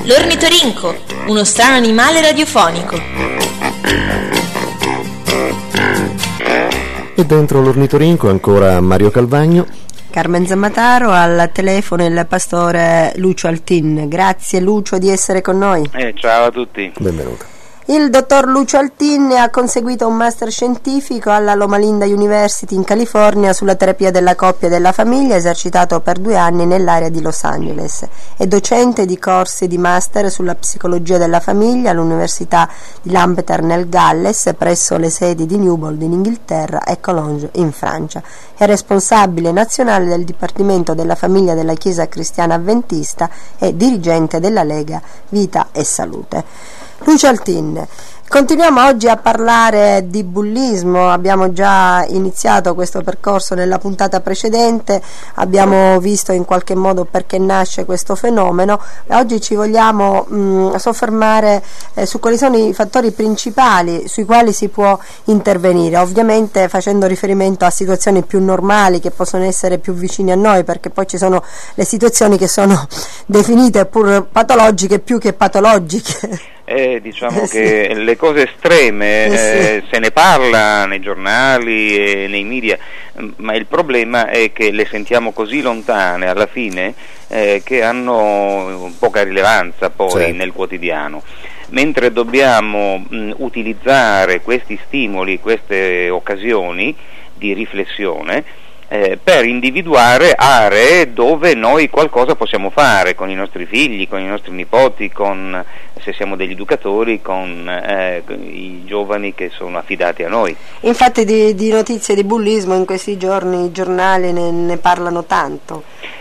L'ornitorinco, uno strano animale radiofonico. E dentro l'ornitorinco ancora Mario Calvagno, Carmen Zammataro, al telefono il pastore Lucio Altin. Grazie Lucio di essere con noi. Ciao a tutti. benvenuto. Il dottor Lucio Altin ha conseguito un master scientifico alla Loma Linda University in California sulla terapia della coppia e della famiglia, esercitato per 2 anni nell'area di Los Angeles. È docente di corsi di master sulla psicologia della famiglia all'Università di Lampeter nel Galles, presso le sedi di Newbold in Inghilterra e Cologne in Francia. È responsabile nazionale del Dipartimento della Famiglia della Chiesa Cristiana Adventista e dirigente della Lega Vita e Salute. Lucio Altin, continuiamo oggi a parlare di bullismo. Abbiamo già iniziato questo percorso nella puntata precedente, abbiamo visto in qualche modo perché nasce questo fenomeno e oggi ci vogliamo soffermare su quali sono i fattori principali sui quali si può intervenire, ovviamente facendo riferimento a situazioni più normali che possono essere più vicine a noi, perché poi ci sono le situazioni che sono definite pur patologiche più che patologiche. Diciamo che le cose estreme se ne parla nei giornali e nei media, ma il problema è che le sentiamo così lontane alla fine che hanno poca rilevanza poi nel quotidiano, mentre dobbiamo utilizzare questi stimoli, queste occasioni di riflessione per individuare aree dove noi qualcosa possiamo fare con i nostri figli, con i nostri nipoti, se siamo degli educatori, con i giovani che sono affidati a noi. Infatti di notizie di bullismo in questi giorni i giornali ne parlano tanto.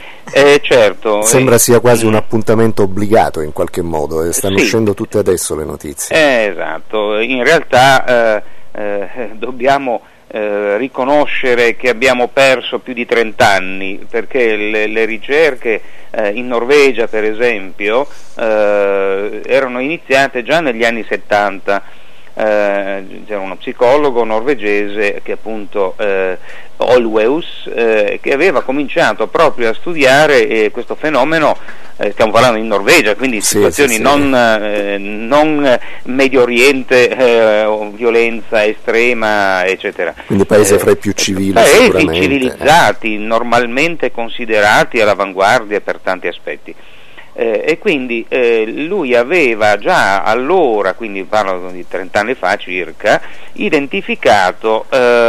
Certo. Sembra sia quasi un appuntamento obbligato in qualche modo, e stanno uscendo tutte adesso le notizie. Esatto, in realtà dobbiamo riconoscere che abbiamo perso più di 30 anni, perché le ricerche in Norvegia per esempio erano iniziate già negli anni 70. C'era uno psicologo norvegese che appunto Olweus che aveva cominciato proprio a studiare questo fenomeno. Stiamo parlando in Norvegia, quindi situazioni non Medio Oriente, violenza estrema, eccetera. Quindi paese fra i più civili, paesi civilizzati, normalmente considerati all'avanguardia per tanti aspetti. E quindi lui aveva già allora, quindi parlo di 30 anni fa circa, identificato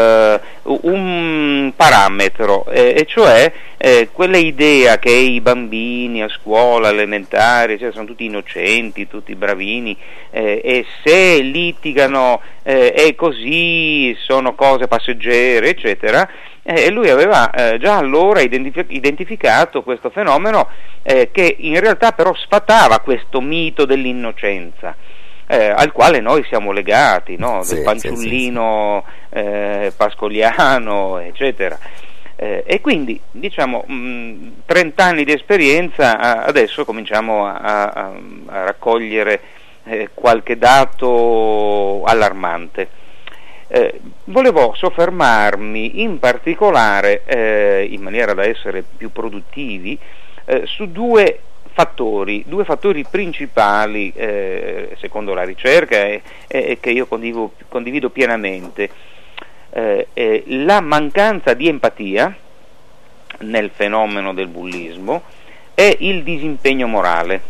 un parametro, e cioè quella idea che i bambini a scuola elementare sono tutti innocenti, tutti bravini, e se litigano è così, sono cose passeggere, eccetera. E lui aveva già allora identificato questo fenomeno che in realtà però sfatava questo mito dell'innocenza al quale noi siamo legati, no? Del fanciullino pascoliano, eccetera. E quindi diciamo 30 anni di esperienza, adesso cominciamo a raccogliere qualche dato allarmante. Volevo soffermarmi in particolare, in maniera da essere più produttivi, su due fattori principali, secondo la ricerca, e che io condivido pienamente. La mancanza di empatia nel fenomeno del bullismo e il disimpegno morale.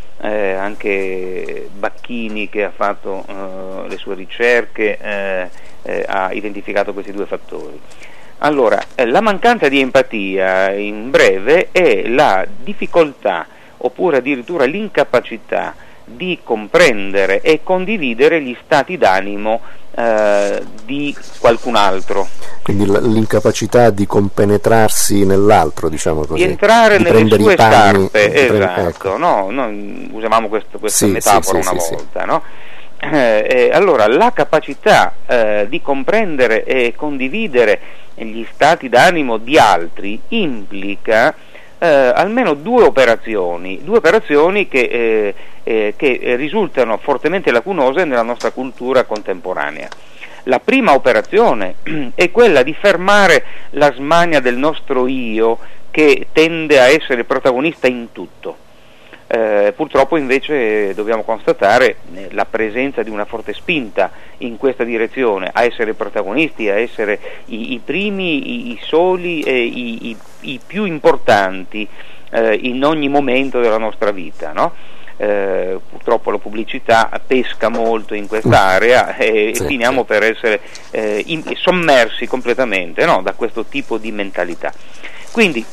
Anche Bacchini, che ha fatto le sue ricerche, ha identificato questi due fattori. Allora, la mancanza di empatia, in breve, è la difficoltà oppure addirittura l'incapacità di comprendere e condividere gli stati d'animo di qualcun altro. Quindi l'incapacità di compenetrarsi nell'altro, diciamo così, di entrare di nelle sue scarpe, esatto. Ecco. No, noi usavamo questa metafora una volta, no? Allora la capacità di comprendere e condividere gli stati d'animo di altri implica almeno due operazioni che risultano fortemente lacunose nella nostra cultura contemporanea. La prima operazione è quella di fermare la smania del nostro io, che tende a essere protagonista in tutto. Purtroppo invece dobbiamo constatare la presenza di una forte spinta in questa direzione, a essere protagonisti, a essere i primi, i soli, i più importanti in ogni momento della nostra vita, no? Purtroppo la pubblicità pesca molto in quest'area e finiamo per essere sommersi completamente, no? Da questo tipo di mentalità. Quindi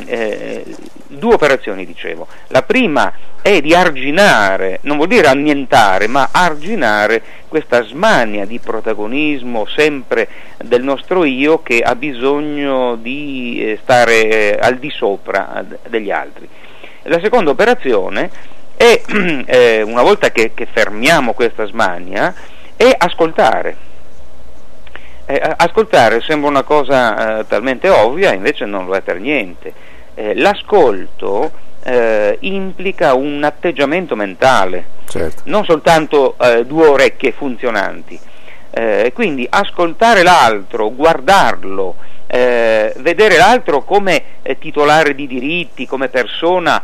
2 operazioni, dicevo. La prima è di arginare, non vuol dire annientare, ma arginare questa smania di protagonismo sempre del nostro io, che ha bisogno di stare al di sopra degli altri. La seconda operazione è, una volta che fermiamo questa smania, è ascoltare. Ascoltare sembra una cosa talmente ovvia, invece non lo è per niente. L'ascolto implica un atteggiamento mentale, certo, non soltanto 2 orecchie funzionanti. Quindi ascoltare l'altro, guardarlo, vedere l'altro come titolare di diritti, come persona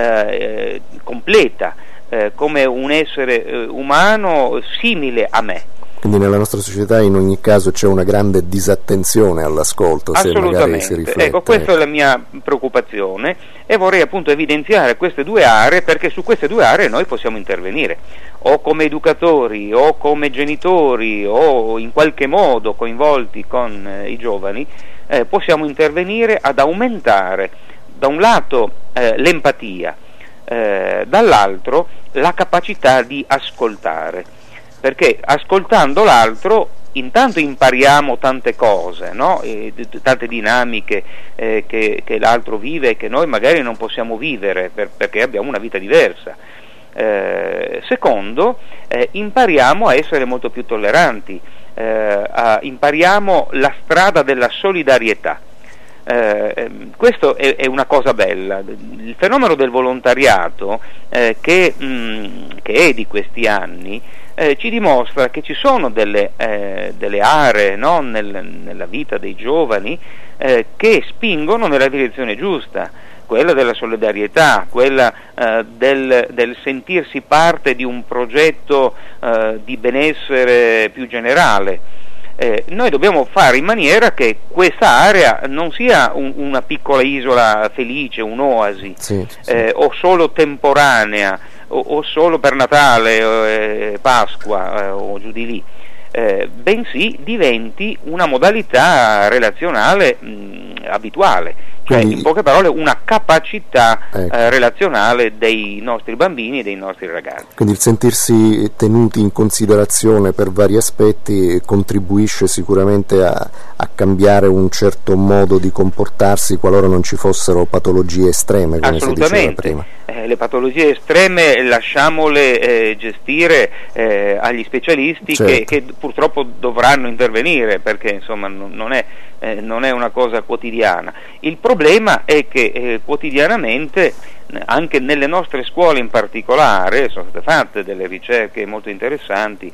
completa, come un essere umano simile a me. Quindi nella nostra società in ogni caso c'è una grande disattenzione all'ascolto, se magari si riflette. Ecco, questa è la mia preoccupazione e vorrei appunto evidenziare queste 2 aree, perché su queste 2 aree noi possiamo intervenire, o come educatori, o come genitori, o in qualche modo coinvolti con i giovani, possiamo intervenire ad aumentare da un lato l'empatia, dall'altro la capacità di ascoltare. Perché ascoltando l'altro intanto impariamo tante cose, no? Tante dinamiche che l'altro vive e che noi magari non possiamo vivere perché abbiamo una vita diversa. Secondo, impariamo a essere molto più tolleranti, impariamo la strada della solidarietà. Questo è una cosa bella. Il fenomeno del volontariato che è di questi anni ci dimostra che ci sono delle aree, no, nella vita dei giovani che spingono nella direzione giusta, quella della solidarietà, quella del sentirsi parte di un progetto di benessere più generale. Noi dobbiamo fare in maniera che questa area non sia una piccola isola felice, un'oasi, o solo temporanea, o solo per Natale, Pasqua o giù di lì, bensì diventi una modalità relazionale abituale. Cioè, in poche parole, una capacità relazionale dei nostri bambini e dei nostri ragazzi. Quindi il sentirsi tenuti in considerazione per vari aspetti contribuisce sicuramente a cambiare un certo modo di comportarsi qualora non ci fossero patologie estreme, come si diceva prima. Le patologie estreme lasciamole gestire agli specialisti, certo, che purtroppo dovranno intervenire, perché insomma non è una cosa quotidiana. Il problema è che quotidianamente, anche nelle nostre scuole in particolare, sono state fatte delle ricerche molto interessanti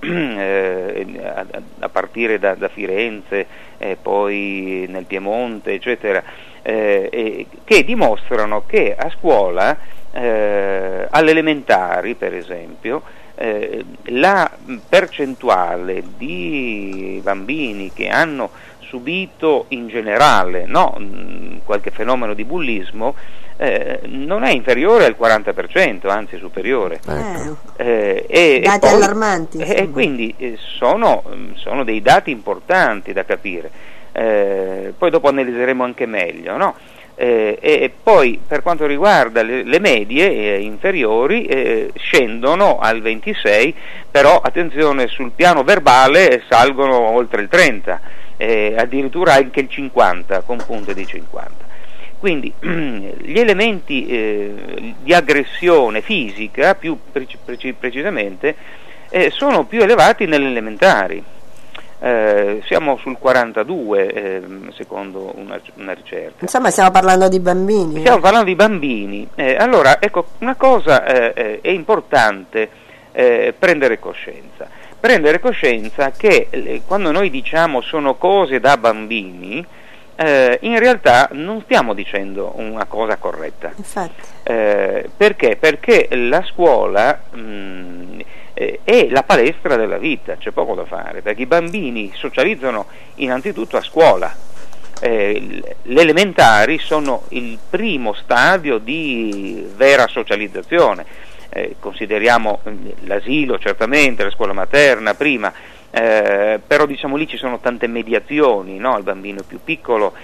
a partire da Firenze, poi nel Piemonte, eccetera, che dimostrano che a scuola, alle elementari per esempio, la percentuale di bambini che hanno subito in generale, no, qualche fenomeno di bullismo, non è inferiore al 40%, anzi superiore. Dati allarmanti. E quindi sono dei dati importanti da capire. Poi dopo analizzeremo anche meglio, no? E poi per quanto riguarda le medie inferiori, scendono al 26, però attenzione, sul piano verbale salgono oltre il 30, addirittura anche il 50, con punte di 50. Quindi gli elementi di aggressione fisica, più precisamente, sono più elevati nelle elementari. Siamo sul 42 secondo una ricerca. Insomma, stiamo parlando di bambini. Stiamo parlando di bambini. Allora, ecco, una cosa è importante prendere coscienza. Prendere coscienza che quando noi diciamo sono cose da bambini, in realtà non stiamo dicendo una cosa corretta. Infatti. Perché? Perché la scuola è la palestra della vita, c'è poco da fare, perché i bambini socializzano innanzitutto a scuola. Le elementari sono il primo stadio di vera socializzazione. Consideriamo l'asilo, certamente, la scuola materna prima, però diciamo lì ci sono tante mediazioni, no? Il bambino più piccolo,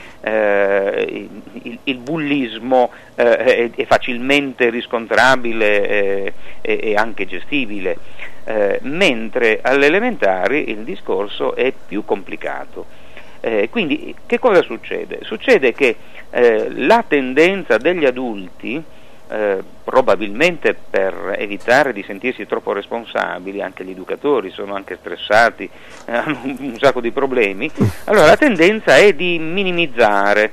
il bullismo è facilmente riscontrabile e anche gestibile, mentre alle elementari il discorso è più complicato. Quindi che cosa succede? Succede che la tendenza degli adulti, probabilmente per evitare di sentirsi troppo responsabili, anche gli educatori sono anche stressati, hanno un sacco di problemi, allora la tendenza è di minimizzare,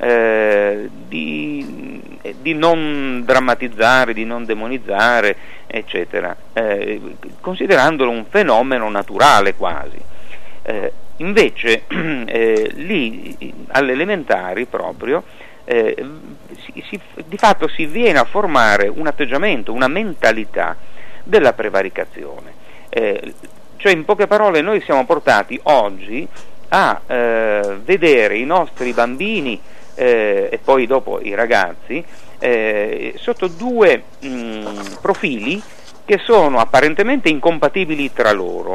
di non drammatizzare, di non demonizzare, eccetera, considerandolo un fenomeno naturale quasi. Invece lì alle elementari proprio di fatto si viene a formare un atteggiamento, una mentalità della prevaricazione, cioè in poche parole noi siamo portati oggi a vedere i nostri bambini e poi dopo i ragazzi sotto due profili che sono apparentemente incompatibili tra loro.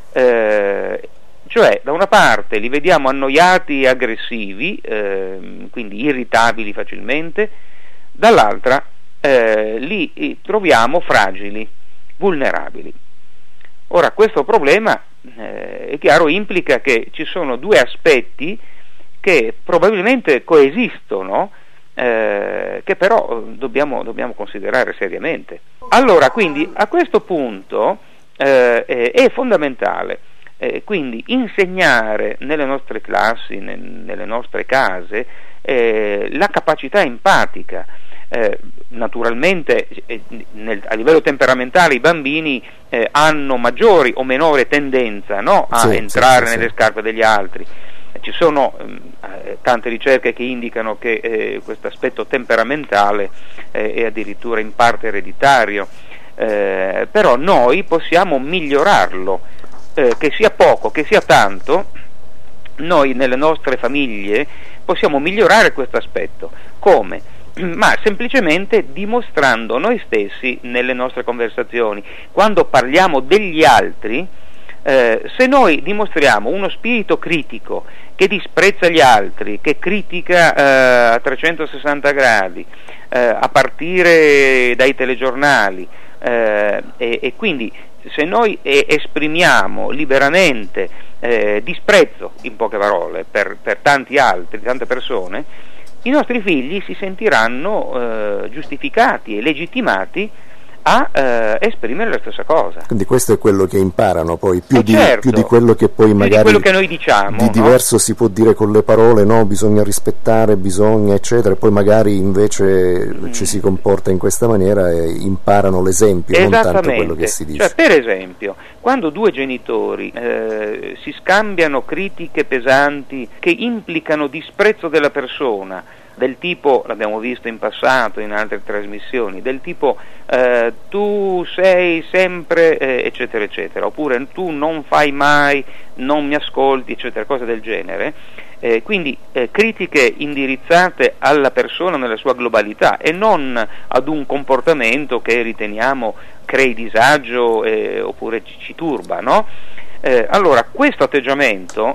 Cioè, da una parte li vediamo annoiati e aggressivi, quindi irritabili facilmente, dall'altra li troviamo fragili, vulnerabili. Ora, questo problema, è chiaro, implica che ci sono due aspetti che probabilmente coesistono, che però dobbiamo considerare seriamente. Allora, quindi, a questo punto è fondamentale quindi insegnare nelle nostre classi, nelle nostre case, la capacità empatica. Naturalmente a livello temperamentale i bambini hanno maggiori o minore tendenza, no, a entrare nelle scarpe degli altri. Ci sono tante ricerche che indicano che questo aspetto temperamentale è addirittura in parte ereditario, però noi possiamo migliorarlo. Che sia poco, che sia tanto, noi nelle nostre famiglie possiamo migliorare questo aspetto. Come? Ma semplicemente dimostrando noi stessi nelle nostre conversazioni. Quando parliamo degli altri, se noi dimostriamo uno spirito critico che disprezza gli altri, che critica a 360 gradi, a partire dai telegiornali, e quindi se noi esprimiamo liberamente disprezzo, in poche parole, per tanti altri, tante persone, i nostri figli si sentiranno giustificati e legittimati a esprimere la stessa cosa. Quindi questo è quello che imparano poi, più di quello che poi magari di quello che noi diciamo, di diverso si può dire con le parole, no, bisogna rispettare, bisogna eccetera, e poi magari invece ci si comporta in questa maniera e imparano l'esempio, non tanto quello che si dice. Cioè, per esempio, quando due genitori si scambiano critiche pesanti che implicano disprezzo della persona, del tipo, l'abbiamo visto in passato in altre trasmissioni, del tipo tu sei sempre eccetera eccetera, oppure tu non fai mai, non mi ascolti, eccetera, cose del genere, quindi critiche indirizzate alla persona nella sua globalità e non ad un comportamento che riteniamo crei disagio oppure ci turba, no? Allora questo atteggiamento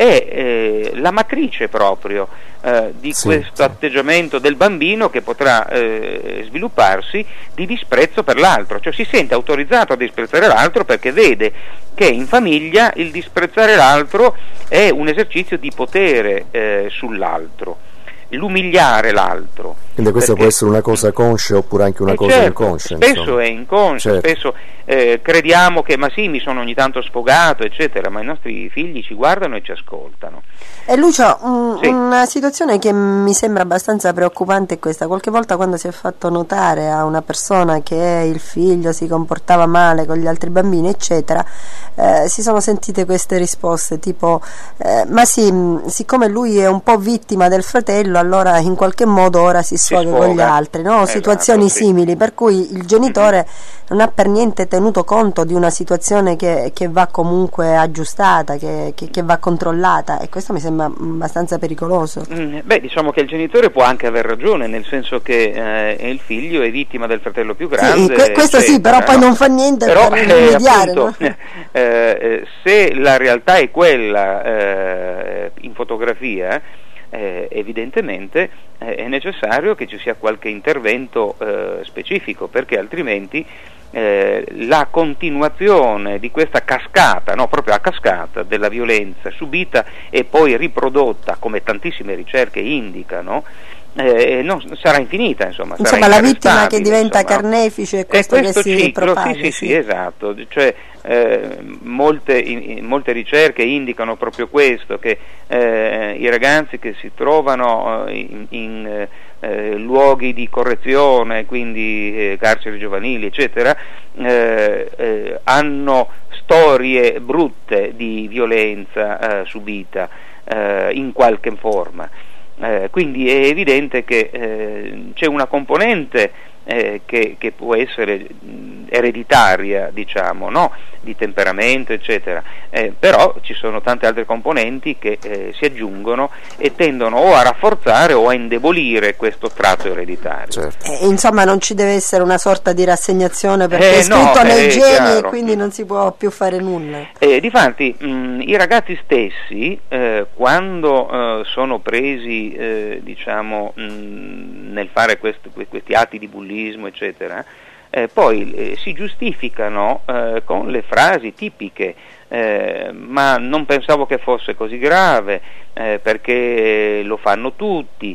è la matrice proprio di questo atteggiamento del bambino che potrà svilupparsi di disprezzo per l'altro, cioè si sente autorizzato a disprezzare l'altro perché vede che in famiglia il disprezzare l'altro è un esercizio di potere sull'altro, l'umiliare l'altro. Quindi questa può essere una cosa conscia oppure anche una cosa inconscia. Spesso insomma. È inconscia, spesso crediamo che ma sì, mi sono ogni tanto sfogato, eccetera, ma i nostri figli ci guardano e ci ascoltano. E Lucio, una situazione che mi sembra abbastanza preoccupante è questa: qualche volta quando si è fatto notare a una persona che il figlio si comportava male con gli altri bambini, eccetera, si sono sentite queste risposte tipo ma sì, siccome lui è un po' vittima del fratello, allora in qualche modo ora si sfoga con gli altri, no? Situazioni simili, per cui il genitore non ha per niente tenuto conto di una situazione che va comunque aggiustata, che va controllata, e questo mi sembra abbastanza pericoloso. Diciamo che il genitore può anche aver ragione, nel senso che il figlio è vittima del fratello più grande. Sì, questo sì, però poi non fa niente per rimediare. Appunto, no? Se la realtà è quella in fotografia, evidentemente è necessario che ci sia qualche intervento specifico, perché altrimenti la continuazione di questa cascata, no, proprio a cascata della violenza subita e poi riprodotta, come tantissime ricerche indicano, non sarà infinita, insomma sarà la vittima che diventa carnefice e questo che si propaga. Sì, esatto, cioè molte ricerche indicano proprio questo, che i ragazzi che si trovano in luoghi di correzione, quindi carceri giovanili, eccetera, hanno storie brutte di violenza subita in qualche forma. Quindi è evidente che c'è una componente che può essere ereditaria, diciamo, no? Di temperamento, eccetera, però ci sono tante altre componenti che si aggiungono e tendono o a rafforzare o a indebolire questo tratto ereditario. Certo. Insomma, non ci deve essere una sorta di rassegnazione, perché è scritto nei geni, chiaro. E quindi non si può più fare nulla. Difatti i ragazzi stessi quando sono presi diciamo nel fare questi atti di bullismo, eccetera, poi si giustificano con le frasi tipiche, ma non pensavo che fosse così grave, perché lo fanno tutti,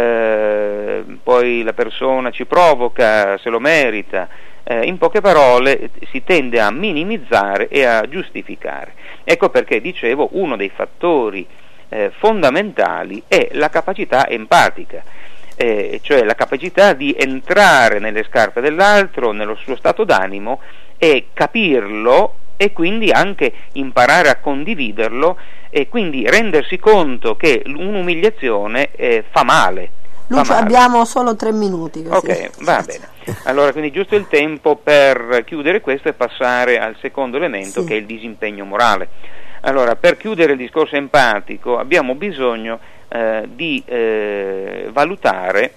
poi la persona ci provoca, se lo merita. In poche parole si tende a minimizzare e a giustificare. Ecco perché dicevo, uno dei fattori fondamentali è la capacità empatica, cioè la capacità di entrare nelle scarpe dell'altro, nello suo stato d'animo, e capirlo, e quindi anche imparare a condividerlo, e quindi rendersi conto che un'umiliazione fa male. Lucio, abbiamo solo 3 minuti. Così. Ok, va bene. Allora, quindi giusto il tempo per chiudere questo e passare al secondo elemento, che è il disimpegno morale. Allora, per chiudere il discorso empatico abbiamo bisogno di valutare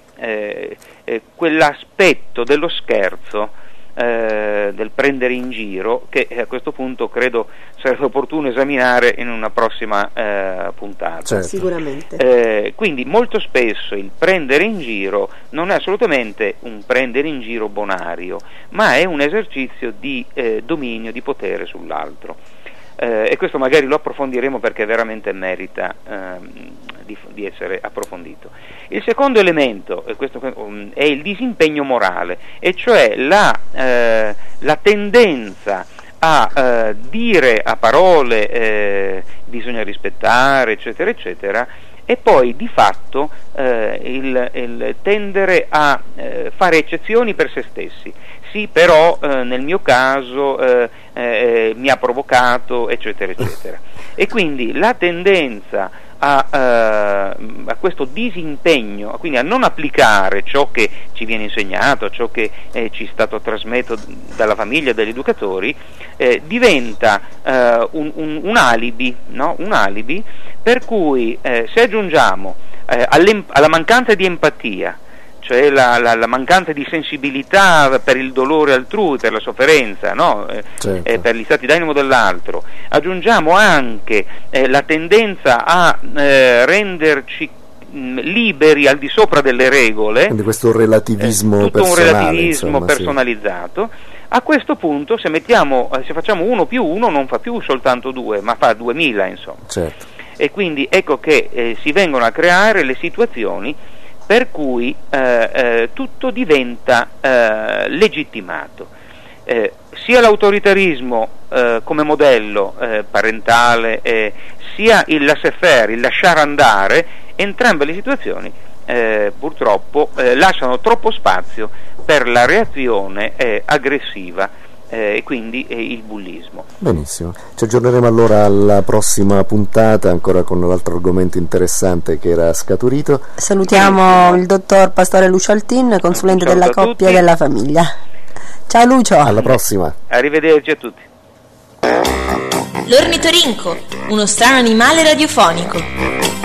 quell'aspetto dello scherzo, del prendere in giro, che a questo punto credo sarebbe opportuno esaminare in una prossima puntata. Certo. Sicuramente. Quindi molto spesso il prendere in giro non è assolutamente un prendere in giro bonario, ma è un esercizio di dominio, di potere sull'altro. E questo magari lo approfondiremo, perché veramente merita di essere approfondito. Il secondo elemento, questo è il disimpegno morale, e cioè la tendenza a dire a parole bisogna rispettare, eccetera, eccetera, e poi di fatto il tendere a fare eccezioni per se stessi. Sì, però nel mio caso mi ha provocato, eccetera, eccetera. E quindi la tendenza a questo disimpegno, quindi a non applicare ciò che ci viene insegnato, ciò che ci è stato trasmesso dalla famiglia, dagli educatori, diventa un alibi, no? Un alibi per cui se aggiungiamo alla mancanza di empatia, cioè la mancanza di sensibilità per il dolore altrui, per la sofferenza, no? Certo. Per gli stati d'animo dell'altro, aggiungiamo anche la tendenza a renderci liberi al di sopra delle regole, quindi questo relativismo tutto personale, un relativismo insomma, personalizzato. A questo punto se facciamo 1 più 1 non fa più soltanto 2, ma fa 2000, insomma. Certo. E quindi ecco che si vengono a creare le situazioni per cui tutto diventa legittimato. Sia l'autoritarismo come modello parentale, sia il laissez-faire, il lasciare andare, entrambe le situazioni purtroppo lasciano troppo spazio per la reazione aggressiva e quindi il bullismo. Benissimo, ci aggiorneremo allora alla prossima puntata ancora con l'altro argomento interessante che era scaturito. Salutiamo il dottor Pastore Lucio Altin, consulente della coppia e della famiglia. Ciao Lucio, alla prossima, arrivederci a tutti. L'ornitorinco, uno strano animale radiofonico.